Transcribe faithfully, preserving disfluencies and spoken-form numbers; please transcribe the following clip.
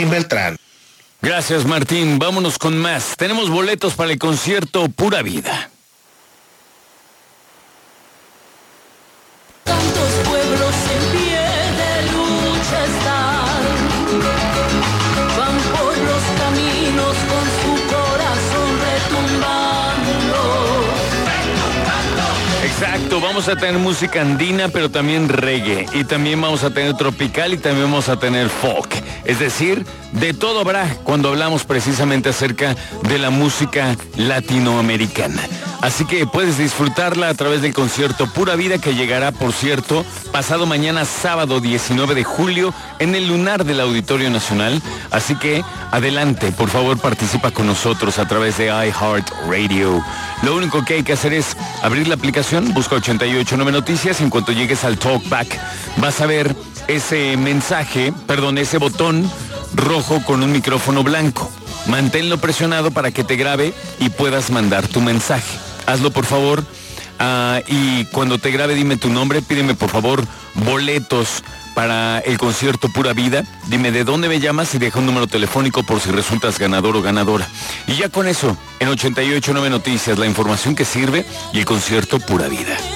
Beltrán. Gracias, Martín. Vámonos con más. Tenemos boletos para el concierto Pura Vida. Tantos pueblos en pie de lucha están, van por los caminos con su corazón retumbando. Exacto, vamos a tener música andina, pero también reggae, y también vamos a tener tropical y también vamos a tener folk. Es decir, de todo habrá cuando hablamos precisamente acerca de la música latinoamericana. Así que puedes disfrutarla a través del concierto Pura Vida, que llegará, por cierto, pasado mañana sábado diecinueve de julio en el Lunar del Auditorio Nacional. Así que adelante, por favor, participa con nosotros a través de iHeartRadio. Lo único que hay que hacer es abrir la aplicación, busca ochenta y ocho nueve Noticias, y en cuanto llegues al Talkback vas a ver ese mensaje, perdón, ese botón rojo con un micrófono blanco. Manténlo presionado para que te grabe y puedas mandar tu mensaje. Hazlo, por favor, uh, y cuando te grabe dime tu nombre, pídeme por favor boletos para el concierto Pura Vida. Dime de dónde me llamas y deja un número telefónico por si resultas ganador o ganadora. Y ya con eso, en ochenta y ocho nueve Noticias, la información que sirve y el concierto Pura Vida.